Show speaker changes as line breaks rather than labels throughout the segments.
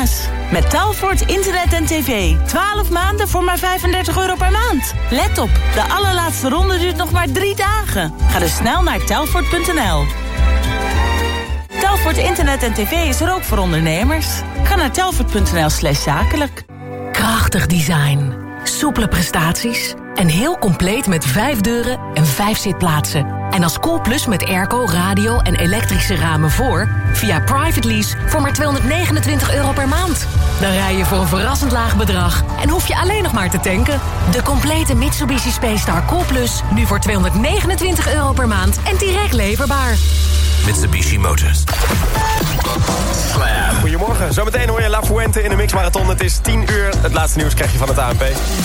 kerstmis. Met Telfort internet en tv. 12 maanden voor maar €35 per maand. Let op, de allerlaatste ronde duurt nog maar 3 dagen. Ga dus snel naar telfort.nl. Telfort internet en tv is er ook voor ondernemers. Ga naar telfort.nl/zakelijk.
Krachtig design, soepele prestaties en heel compleet met 5 deuren en 5 zitplaatsen. En als Coolplus met airco, radio en elektrische ramen voor... via private lease voor maar €229 per maand. Dan rij je voor een verrassend laag bedrag en hoef je alleen nog maar te tanken. De complete Mitsubishi Space Star Coolplus nu voor €229 per maand en direct leverbaar.
Mitsubishi Motors.
Goedemorgen, zometeen hoor je La Fuente in de Mixmarathon. Het is 10 uur, het laatste nieuws krijg je van het ANP.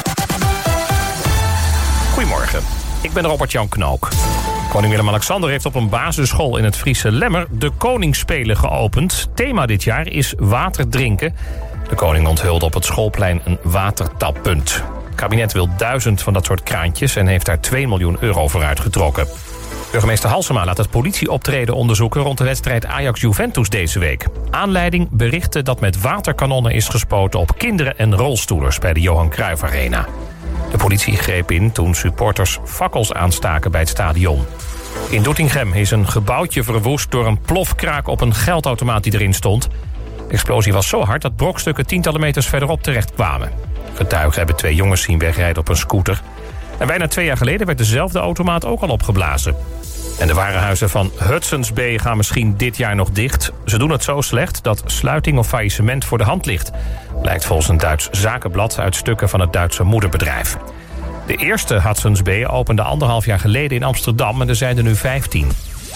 Goedemorgen, ik ben Robert-Jan Knook. Koning Willem-Alexander heeft op een basisschool in het Friese Lemmer de Koningsspelen geopend. Thema dit jaar is water drinken. De koning onthulde op het schoolplein een watertappunt. Het kabinet wil 1000 van dat soort kraantjes en heeft daar €2 miljoen voor uitgetrokken. Burgemeester Halsema laat het politieoptreden onderzoeken rond de wedstrijd Ajax-Juventus deze week. Aanleiding berichten dat met waterkanonnen is gespoten op kinderen en rolstoelers bij de Johan Cruijff Arena. De politie greep in toen supporters fakkels aanstaken bij het stadion. In Doetinchem is een gebouwtje verwoest door een plofkraak op een geldautomaat die erin stond. De explosie was zo hard dat brokstukken tientallen meters verderop terechtkwamen. Getuigen hebben 2 jongens zien wegrijden op een scooter. En bijna 2 jaar geleden werd dezelfde automaat ook al opgeblazen. En de warenhuizen van Hudson's Bay gaan misschien dit jaar nog dicht. Ze doen het zo slecht dat sluiting of faillissement voor de hand ligt. Blijkt volgens een Duits zakenblad uit stukken van het Duitse moederbedrijf. De eerste Hudson's Bay opende 1,5 jaar geleden in Amsterdam en er zijn er nu 15.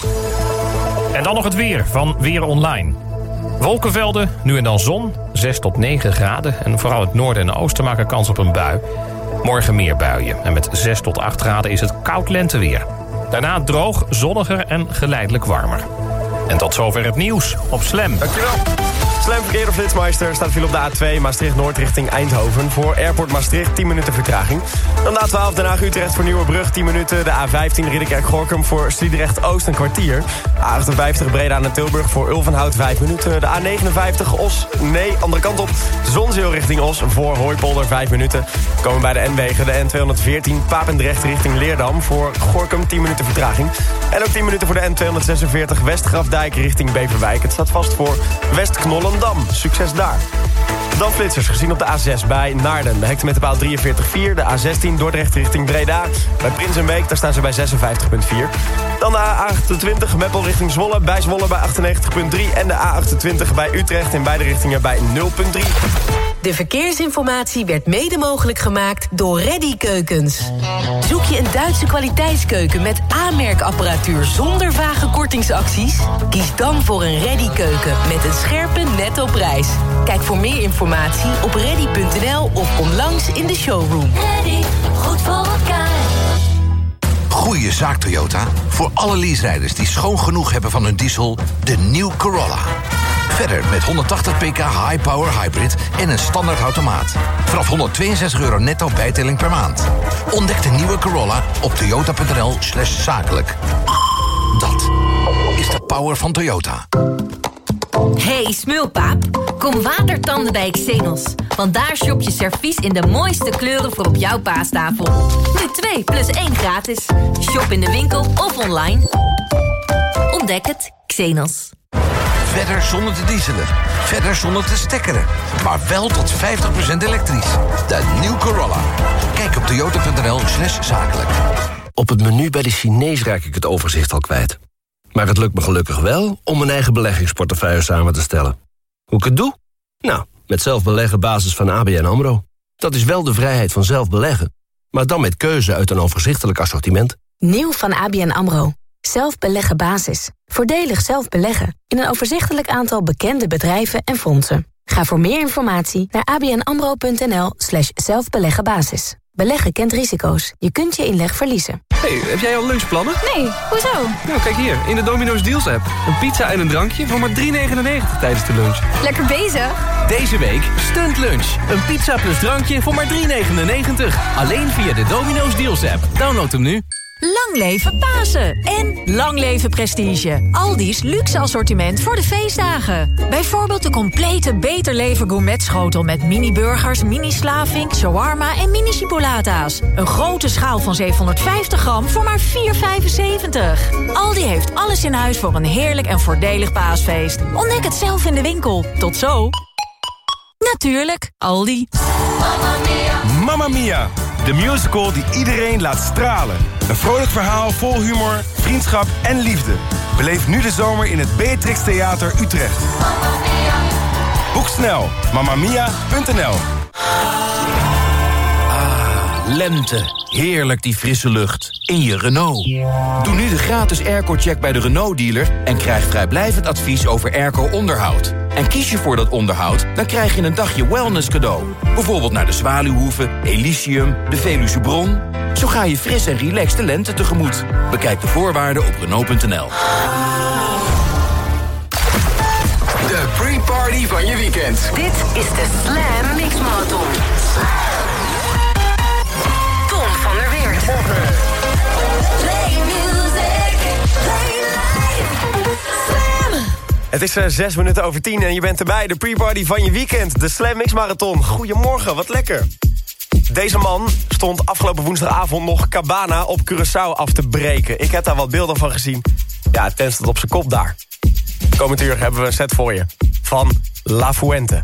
En dan nog het weer van Weer Online. Wolkenvelden, nu en dan zon, 6 tot 9 graden. En vooral het noorden en oosten maken kans op een bui. Morgen meer buien. En met 6 tot 8 graden is het koud lenteweer. Daarna droog, zonniger en geleidelijk warmer. En tot zover het nieuws op Slam.
Dankjewel. Slam verkeer op Flitsmeister staat viel op de A2 Maastricht-Noord richting Eindhoven. Voor Airport Maastricht 10 minuten vertraging. Dan de A12 Den Haag-Utrecht voor Nieuwebrug 10 minuten. De A15 Ridderkerk-Gorkum voor Sliedrecht-Oost een kwartier. A58 Breda naar Tilburg voor Ulvenhout 5 minuten. De A59 Os, andere kant op. Zonzeel richting Os voor Hooipolder 5 minuten. Komen bij de N-wegen de N214 Papendrecht richting Leerdam voor Gorkum 10 minuten vertraging. En ook 10 minuten voor de N246 Westgrafdijk richting Beverwijk. Het staat vast voor West-Knollendam. Succes daar. Dan flitsers gezien op de A6 bij Naarden. De hectometerpaal 43,4. De A16 Dordrecht richting Breda. Bij Prinsenbeek, daar staan ze bij 56,4. Dan de A28 Meppel richting Zwolle. Bij Zwolle bij 98,3. En de A28 bij Utrecht in beide richtingen bij 0,3.
De verkeersinformatie werd mede mogelijk gemaakt door Reddy Keukens. Zoek je een Duitse kwaliteitskeuken met aanmerkapparatuur zonder vage kortingsacties? Kies dan voor een Reddy keuken met een scherpe netto prijs. Kijk voor meer informatie op reddy.nl of kom langs in de showroom.
Reddy, goed voor elkaar.
Goeie zaak Toyota. Voor alle leaserijders die schoon genoeg hebben van hun diesel, de New Corolla. Verder met 180 pk high-power hybrid en een standaard automaat. Vanaf €162 netto bijtelling per maand. Ontdek de nieuwe Corolla op toyota.nl/zakelijk. Dat is de power van Toyota.
Hey smulpaap, kom watertanden bij Xenos. Want daar shop je servies in de mooiste kleuren voor op jouw paastafel. Nu 2 plus 1 gratis. Shop in de winkel of online. Ontdek het, Xenos.
Verder zonder te dieselen. Verder zonder te stekkeren. Maar wel tot 50% elektrisch. De New Corolla. Kijk op toyota.nl/zakelijk.
Op het menu bij de Chinees raak ik het overzicht al kwijt. Maar het lukt me gelukkig wel om mijn eigen beleggingsportefeuille samen te stellen. Hoe ik het doe? Nou, met zelfbeleggen basis van ABN AMRO. Dat is wel de vrijheid van zelf beleggen, maar dan met keuze uit een overzichtelijk assortiment.
Nieuw van ABN AMRO. Zelf beleggen basis. Voordelig zelf beleggen in een overzichtelijk aantal bekende bedrijven en fondsen. Ga voor meer informatie naar abnamro.nl/zelfbeleggenbasis. Beleggen kent risico's. Je kunt je inleg verliezen.
Hey, heb jij al lunchplannen?
Nee, hoezo?
Nou, kijk hier, in de Domino's Deals app. Een pizza en een drankje voor maar €3,99 tijdens de lunch.
Lekker bezig.
Deze week Stunt Lunch. Een pizza plus drankje voor maar €3,99. Alleen via de Domino's Deals app. Download hem nu.
Lang leven Pasen en lang leven Prestige. Aldi's luxe assortiment voor de feestdagen. Bijvoorbeeld de complete Beter Leven gourmetschotel met mini-burgers, mini-slavink, shawarma en mini-chipolata's. Een grote schaal van 750 gram voor maar €4,75. Aldi heeft alles in huis voor een heerlijk en voordelig paasfeest. Ontdek het zelf in de winkel. Tot zo. Natuurlijk, Aldi.
Mamma Mia, de musical die iedereen laat stralen. Een vrolijk verhaal vol humor, vriendschap en liefde. Beleef nu de zomer in het Beatrix Theater Utrecht. Boek snel, mammamia.nl.
Lente. Heerlijk die frisse lucht. In je Renault. Doe nu de gratis airco-check bij de Renault-dealer... en krijg vrijblijvend advies over airco-onderhoud. En kies je voor dat onderhoud, dan krijg je een dagje wellness cadeau. Bijvoorbeeld naar de Zwaluwhoeve, Elysium, de Veluwe Bron. Zo ga je fris en relaxed de lente tegemoet. Bekijk de voorwaarden op Renault.nl.
De pre-party van je weekend.
Dit is de Slam Mix Marathon. Tom van der Weert.
Play music, play life. Slam.
Het is 6 minuten over 10 en je bent erbij. De pre-party van je weekend. De Slam Mix Marathon. Goedemorgen, wat lekker. Deze man stond afgelopen woensdagavond nog Cabana op Curaçao af te breken. Ik heb daar wat beelden van gezien. Ja, het tent staat op zijn kop daar. Komend uur hebben we een set voor je. Van La Fuente.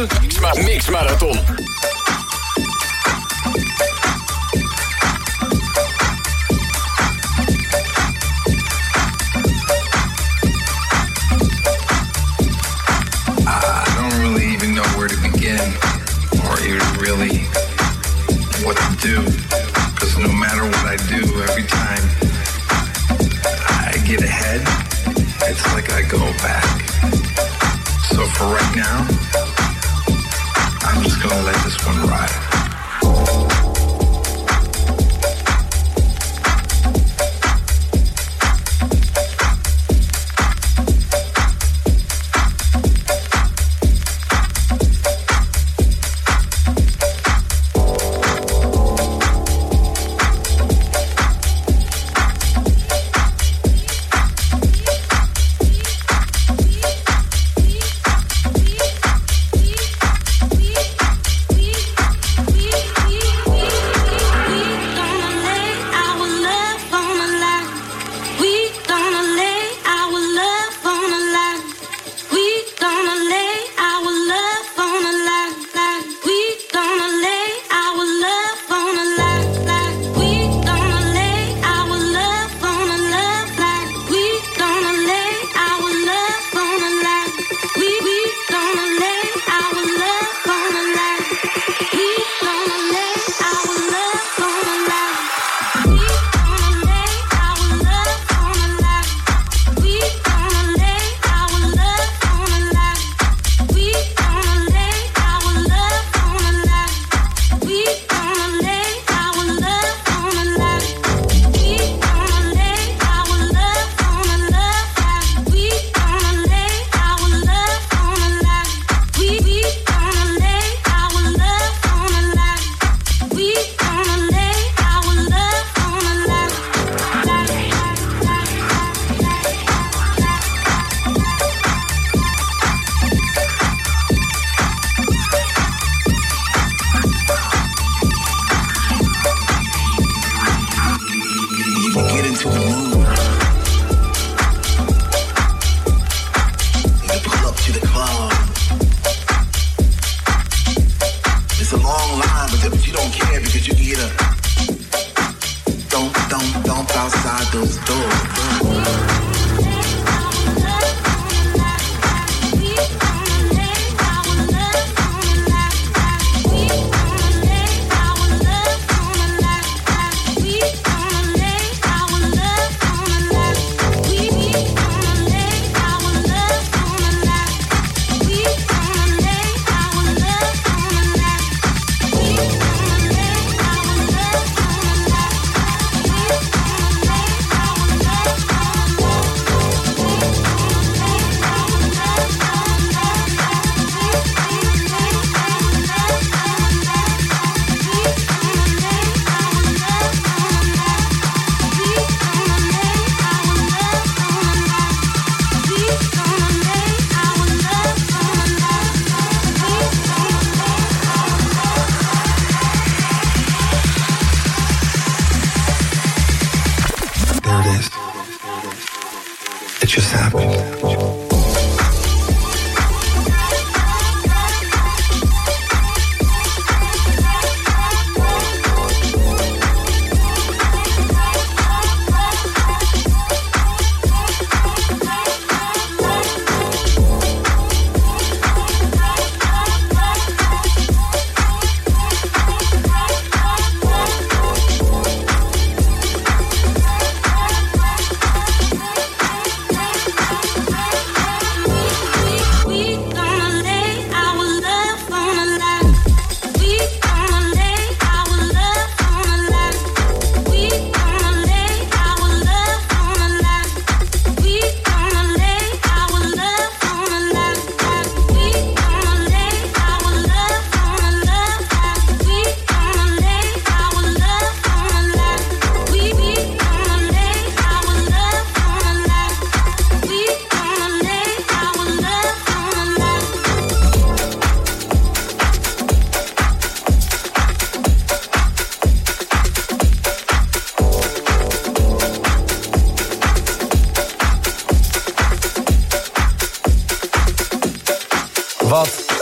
Mix Marathon.
I don't really even know where to begin or even really what to do, because no matter what I do, every time I get ahead, it's like I go back. So for right now, I'm just gonna let this one ride.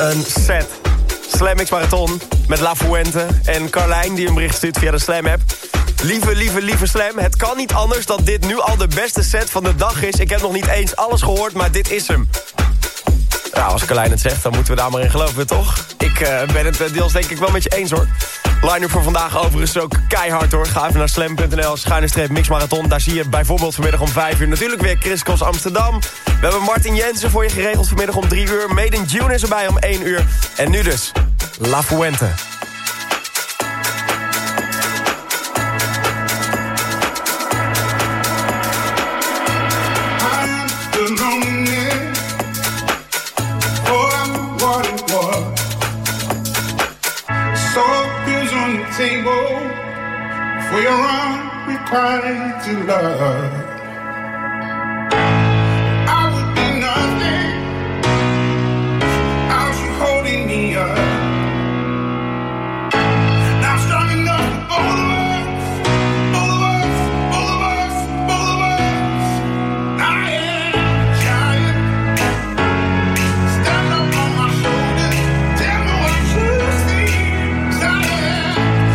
een set. Slam Mix Marathon met La Fuente en Carlijn die een bericht stuurt via de Slam-app. Lieve Slam, het kan niet anders dat dit nu al de beste set van de dag is. Ik heb nog niet eens alles gehoord, maar dit is hem. Nou, als Carlijn het zegt, dan moeten we daar maar in geloven, toch? Ik ben het deels denk ik wel met je eens, hoor. Line-up voor vandaag overigens ook keihard, hoor. Ga even naar slam.nl/mixmarathon. Daar zie je bijvoorbeeld vanmiddag om 5 uur natuurlijk weer Chris Cross Amsterdam. We hebben Martin Jensen voor je geregeld vanmiddag om 3 uur. Made in June is erbij om 1 uur. En nu dus La Fuente.
Table for your unrequited love. I would be nothing without you holding me up. Now strong enough for both of us, both of us, both of us, both of us. I am a giant. Stand up on my shoulders. Tell me what you see. 'Cause I am.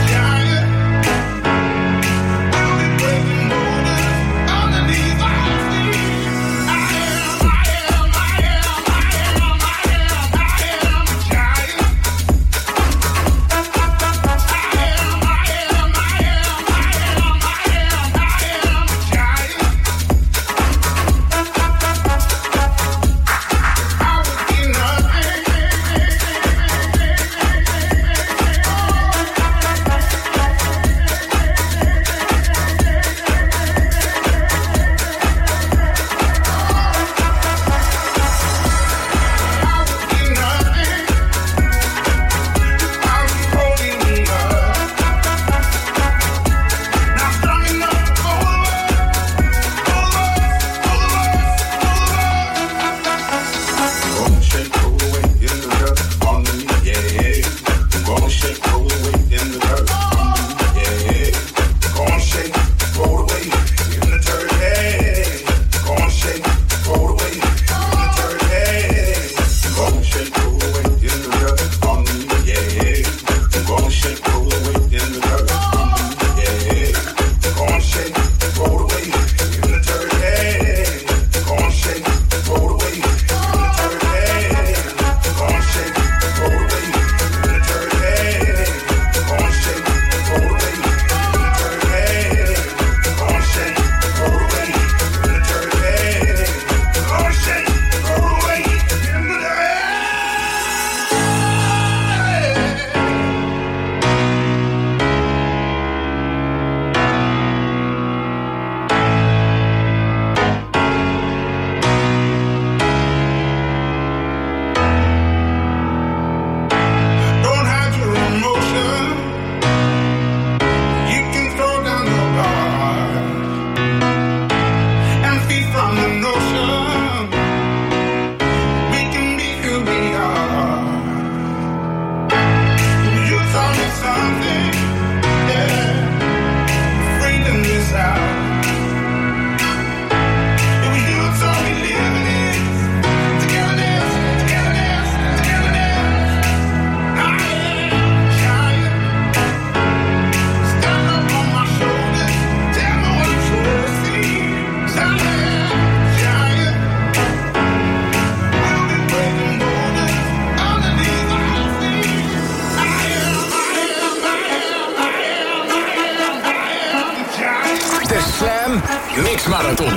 Mix Marathon.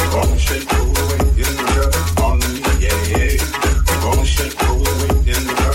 In the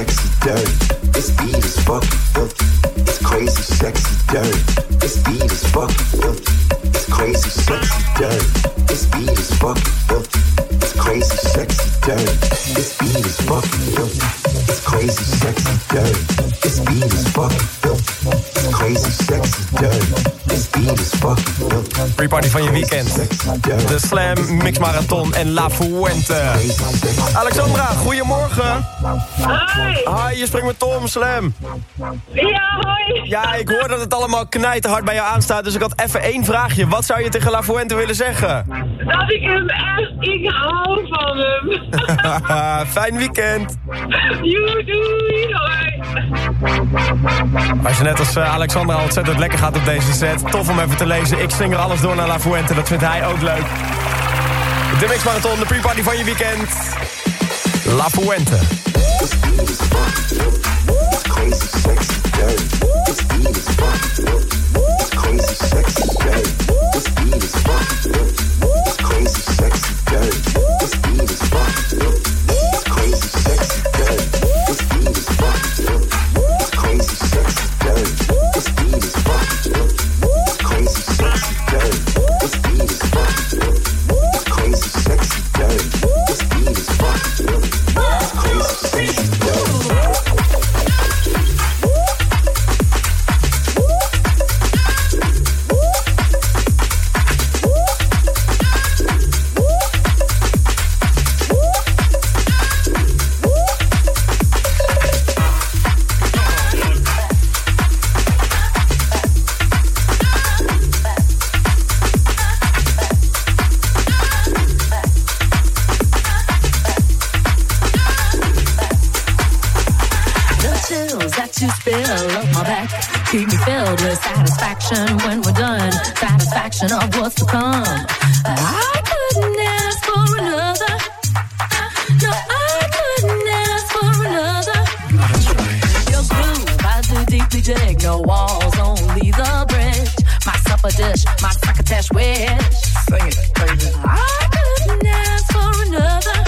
sexy, dirty. This beat is fucking filthy. It's crazy, sexy, dirty. This beat is fucking filthy. It's crazy, sexy, dirty. This beat is fucking filthy. It's crazy, sexy, dirty. This beat is fucking filthy. It's crazy, sexy, dirty. This beat is fucking filthy. It's crazy, sexy, dirty. This beat is fucking filthy.
Pre-party van je weekend. De Slam, Mix Marathon en La Fuente. Alexandra, goedemorgen.
Hoi.
Hi, je spreekt met Tom, Slam.
Ja, hoi.
Ja, ik hoor dat het allemaal knijterhard bij jou aanstaat, dus ik had even één vraagje. Wat zou je tegen La Fuente willen zeggen?
Dat ik hem echt, ik hou van hem.
Fijn weekend.
Doei, doei, hoi.
Als je net als Alexandra al ontzettend lekker gaat op deze set, tof om even te lezen. Ik sling er alles door naar La Fuente, dat vindt hij ook leuk. De Mix Marathon, de pre-party van je weekend. La Fuente.
It's crazy, sexy, dirty. This beat is fucking filthy. It's crazy, sexy, dirty. This beat is fucking filthy. It's crazy, sexy, dirty. This beat is fucking filthy. It's crazy, sexy, dirty. This beat is fucking filthy. It's crazy, sexy, dirty. This beat is fucking filthy. It's crazy, sexy, dirty. This beat is fucking filthy. It's crazy, sexy, dirty. This beat is fucking filthy. It's crazy, sexy, dirty.
Keep me filled with satisfaction when we're done. Satisfaction of what's to come. I couldn't ask for another. No, I couldn't ask for another. Your groove, I do deeply dig. No walls, only the bridge. My supper dish, my succotash wish. Sing it, baby. I couldn't ask for another.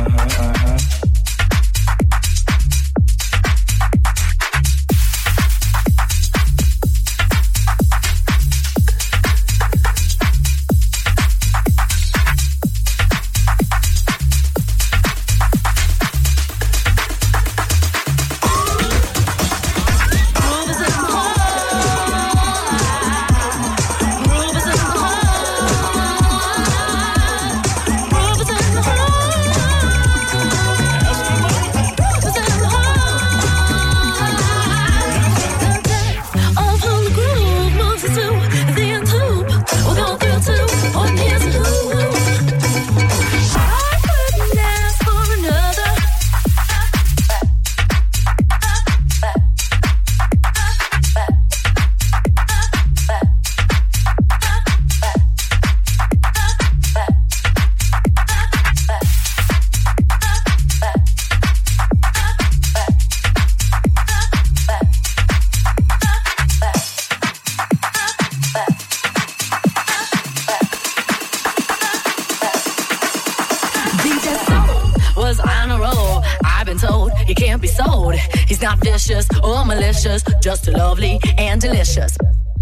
Not vicious or malicious, just lovely and delicious.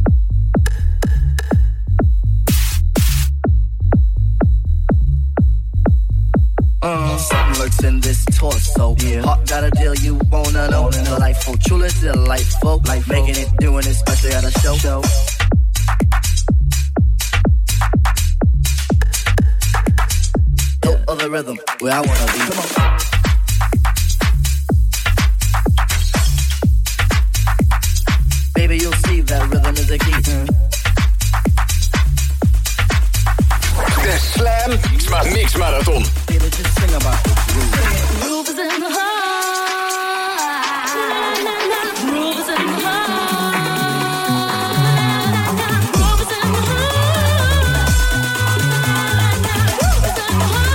Something lurks in this torso. Yeah. Hot got a deal you wanna know. Delightful, truly delightful. Like making it, doing it, especially at a show. No other rhythm where I wanna be. Come on. Baby, you'll see that rhythm is a key.
De Slam Mix Marathon.
Baby, just sing about the groove.
Groove is in the heart. Groove is in the heart. Groove is in the heart. Groove is in the heart.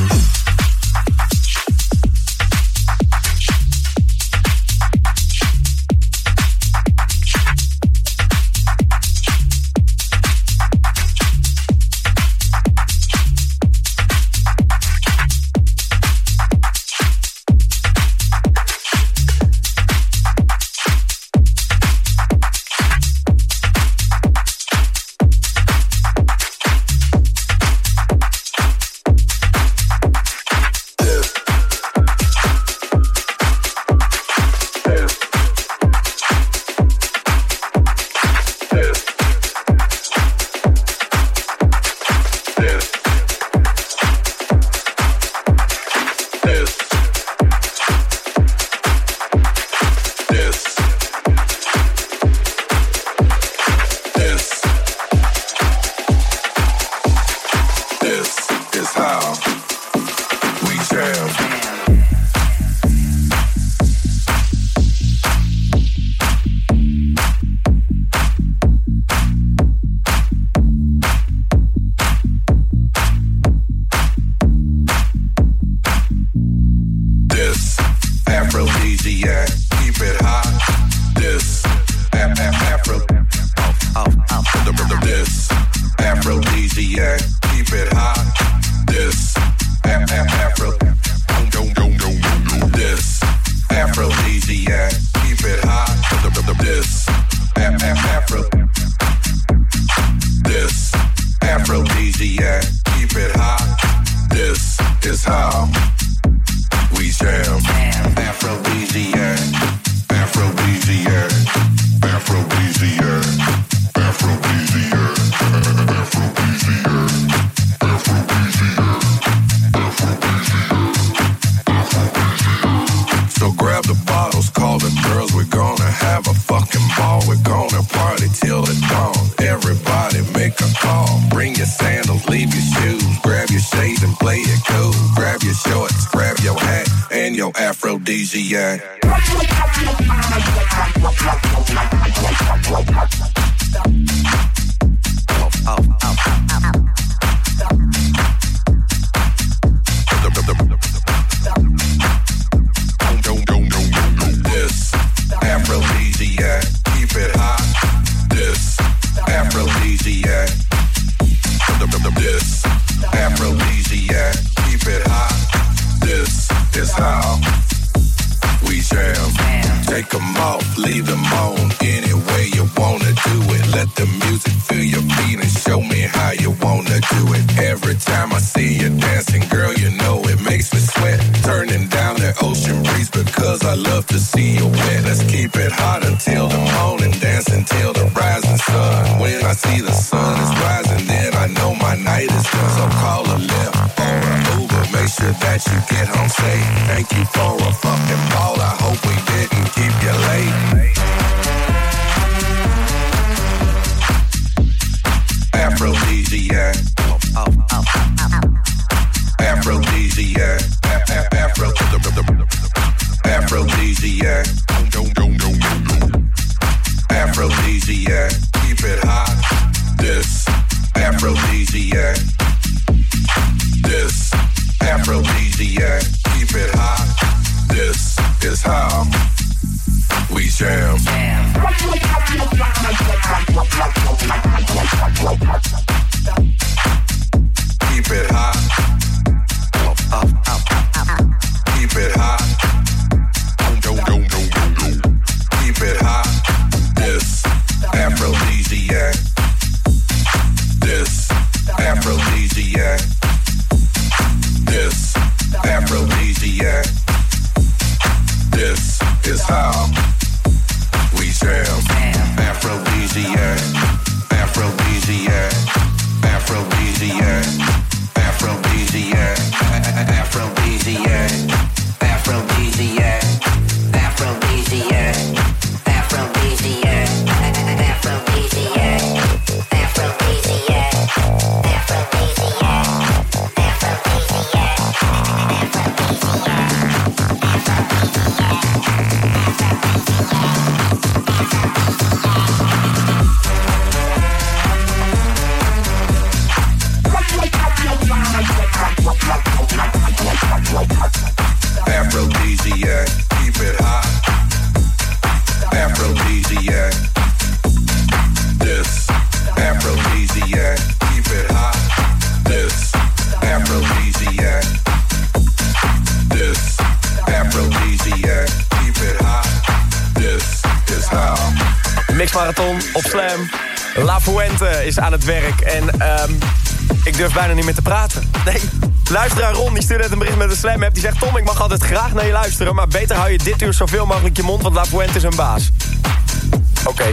Keep it
Aphrodisiac, keep it hot. Aphrodisiac. This aphrodisiac, keep it hot. This aphrodisiac. This aphrodisiac, keep it hot. This is how.
Mixmarathon op Slam. La Fuente is aan het werk en ik durf bijna niet meer te praten. Nee, luisteraar Ron, die stuurde net een bericht met een Slam-app. Die zegt, Tom, ik mag altijd graag naar je luisteren, maar beter hou je dit uur zoveel mogelijk je mond, want La Fuente is een baas. Oké.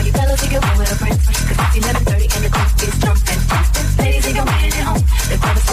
Ladies, they gon' get it home. The club is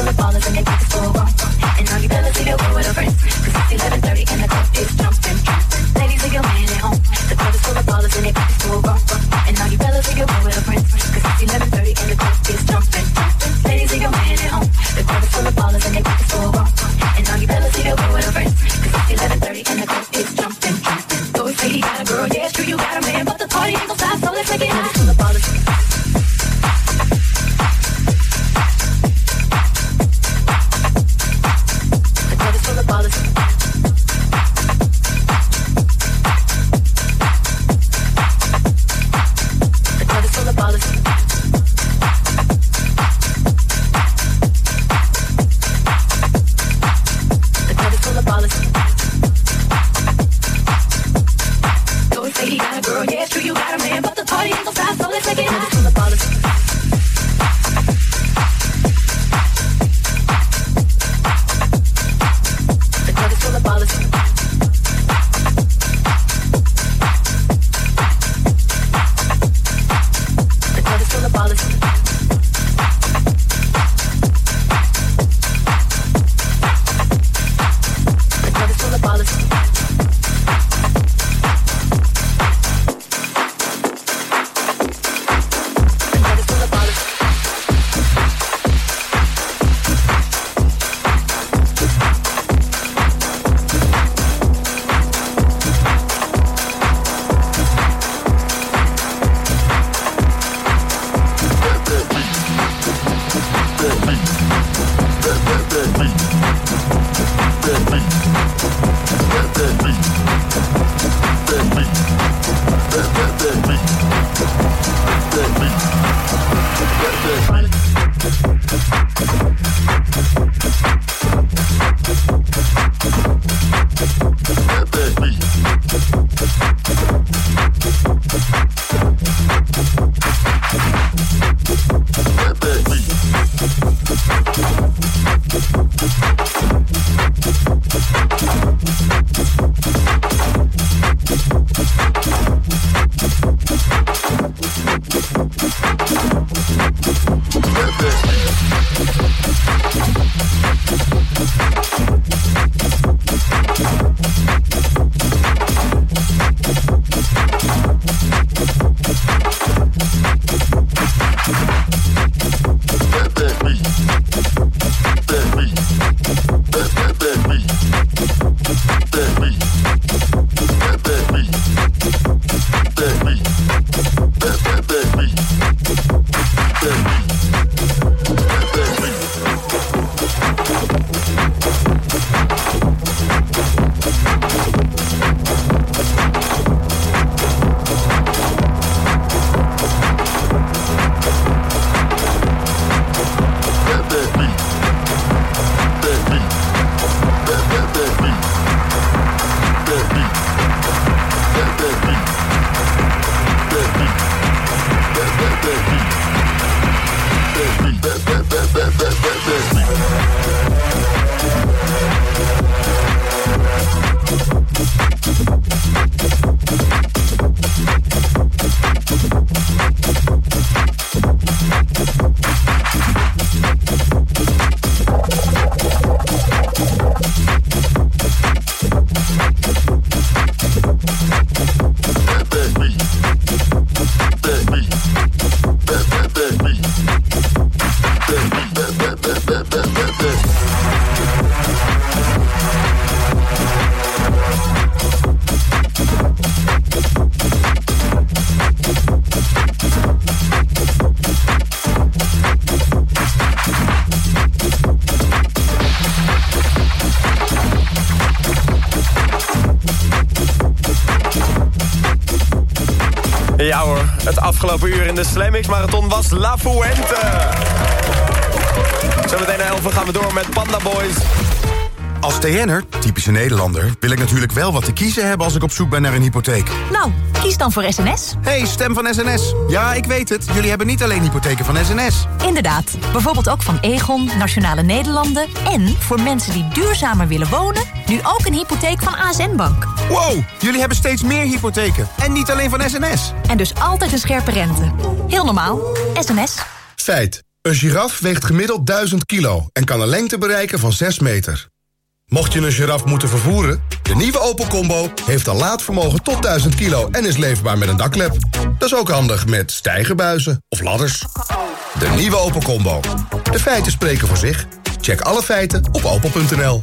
Het afgelopen uur in de Slam X Marathon was La Fuente. Zometeen na 11 gaan we door met Panda Boys.
Als TN'er, typische Nederlander, wil ik natuurlijk wel wat te kiezen hebben als ik op zoek ben naar een hypotheek.
Nou, kies dan voor SNS.
Hey, stem van SNS. Ja, ik weet het. Jullie hebben niet alleen hypotheken van SNS.
Inderdaad. Bijvoorbeeld ook van Egon, Nationale Nederlanden... en voor mensen die duurzamer willen wonen... nu ook een hypotheek van ASN Bank.
Wow, jullie hebben steeds meer hypotheken. En niet alleen van SNS.
En dus altijd een scherpe rente. Heel normaal. SNS.
Feit. Een giraf weegt gemiddeld 1000 kilo... en kan een lengte bereiken van 6 meter. Mocht je een giraf moeten vervoeren... de nieuwe Opel Combo heeft een laadvermogen tot 1000 kilo... en is leefbaar met een dakklep. Dat is ook handig met stijgerbuizen of ladders. De nieuwe Opel Combo. De feiten spreken voor zich. Check alle feiten op opel.nl.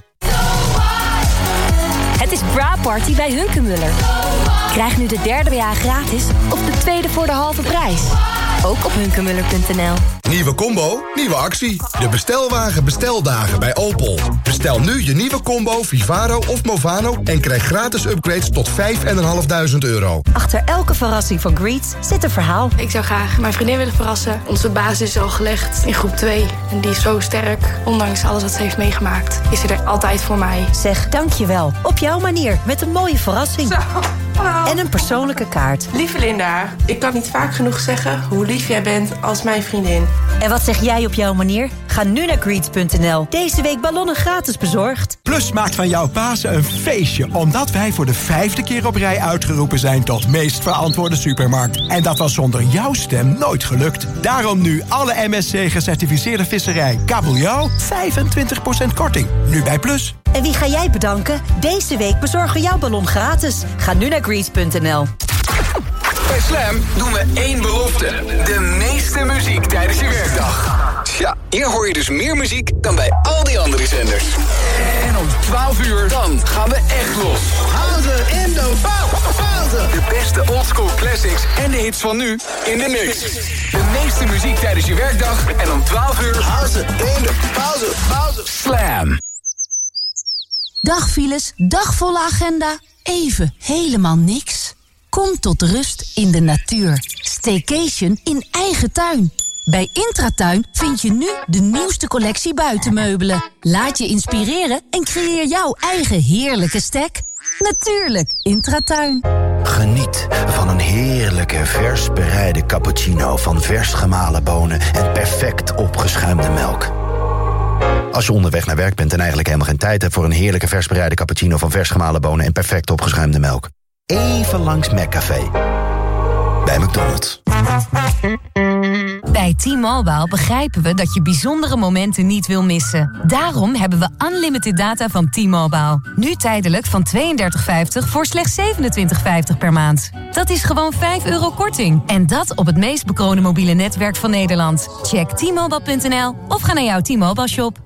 Het is Bra Party bij Hunkemuller. Krijg nu de derde jaar gratis of de tweede voor de halve prijs. Ook op hunkemuller.nl.
Nieuwe combo, nieuwe actie. De bestelwagen besteldagen bij Opel. Bestel nu je nieuwe combo Vivaro of Movano... en krijg gratis upgrades tot €5.500.
Achter elke verrassing van Greets zit een verhaal.
Ik zou graag mijn vriendin willen verrassen. Onze basis is al gelegd in groep 2. En die is zo sterk. Ondanks alles wat ze heeft meegemaakt, is ze er altijd voor mij.
Zeg dankjewel. Op jouw manier. Met een mooie verrassing. En een persoonlijke kaart.
Lieve Linda, ik kan niet vaak genoeg zeggen hoe lief jij bent als mijn vriendin.
En wat zeg jij op jouw manier? Ga nu naar Greets.nl. Deze week ballonnen gratis bezorgd.
Plus maakt van jouw Pasen een feestje, omdat wij voor de 5e keer op rij uitgeroepen zijn tot meest verantwoorde supermarkt. En dat was zonder jouw stem nooit gelukt. Daarom nu alle MSC gecertificeerde visserij kabeljauw 25% korting. Nu bij Plus.
En wie ga jij bedanken? Deze week bezorgen we jouw ballon gratis. Ga nu naar Greets.nl.
Bij Slam doen we één belofte. De meeste muziek tijdens je werkdag. Ja, hier hoor je dus meer muziek dan bij al die andere zenders. En om 12 uur, dan gaan we echt los. Houden in de pauze. De beste oldschool classics en de hits van nu in de mix. De meeste muziek tijdens je werkdag. En om 12 uur, houden in de pauze. Slam.
Dag files, dagvolle agenda, even helemaal niks. Kom tot rust in de natuur. Staycation in eigen tuin. Bij Intratuin vind je nu de nieuwste collectie buitenmeubelen. Laat je inspireren en creëer jouw eigen heerlijke stek. Natuurlijk, Intratuin.
Geniet van een heerlijke vers bereide cappuccino van vers gemalen bonen en perfect opgeschuimde melk. Als je onderweg naar werk bent en eigenlijk helemaal geen tijd hebt voor een heerlijke vers bereide cappuccino van vers gemalen bonen en perfect opgeschuimde melk. Even langs McCafé. Bij McDonald's.
Bij T-Mobile begrijpen we dat je bijzondere momenten niet wil missen. Daarom hebben we unlimited data van T-Mobile. Nu tijdelijk van $32,50 voor slechts $27,50 per maand. Dat is gewoon €5 korting. En dat op het meest bekroonde mobiele netwerk van Nederland. Check T-Mobile.nl of ga naar jouw T-Mobile shop.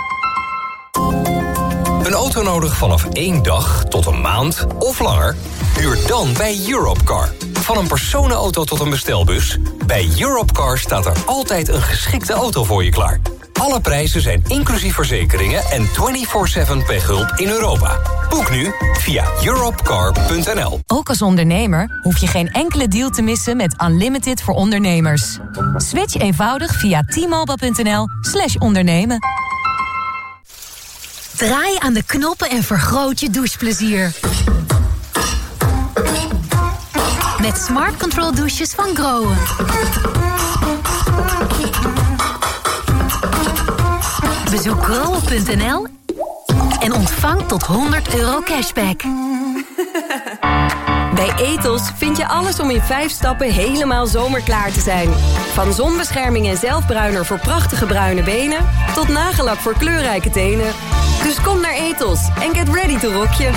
Een auto nodig vanaf 1 dag tot een maand of langer? Huur dan bij Europcar. Van een personenauto tot een bestelbus. Bij Europcar staat er altijd een geschikte auto voor je klaar. Alle prijzen zijn inclusief verzekeringen en 24/7 pechhulp in Europa. Boek nu via europcar.nl.
Ook als ondernemer hoef je geen enkele deal te missen met Unlimited voor ondernemers. Switch eenvoudig via t-mobile.nl/ondernemen.
Draai aan de knoppen en vergroot je doucheplezier. Met Smart Control douches van Groen. Bezoek groen.nl en ontvang tot €100 cashback.
Bij Ethos vind je alles om in 5 stappen helemaal zomerklaar te zijn. Van zonbescherming en zelfbruiner voor prachtige bruine benen tot nagellak voor kleurrijke tenen. Dus kom naar Ethos en get ready to rock je.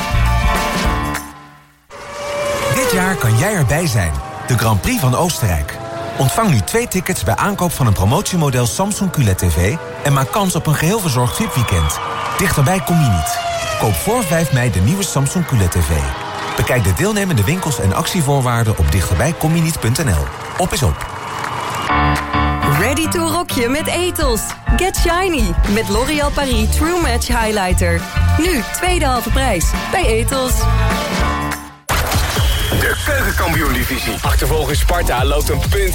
Dit jaar kan jij erbij zijn. De Grand Prix van Oostenrijk. Ontvang nu 2 tickets bij aankoop van een promotiemodel Samsung QLED TV... en maak kans op een geheel verzorgd VIP-weekend. Dichterbij kom je niet. Koop voor 5 mei de nieuwe Samsung QLED TV. Bekijk de deelnemende winkels en actievoorwaarden op dichterbijkomjeniet.nl. Op is op.
Ready to rock je met Ethos. Get shiny met L'Oréal Paris True Match Highlighter. Nu tweede halve prijs bij Ethos.
De Keukenkampioen-divisie. Achtervolger Sparta loopt een punt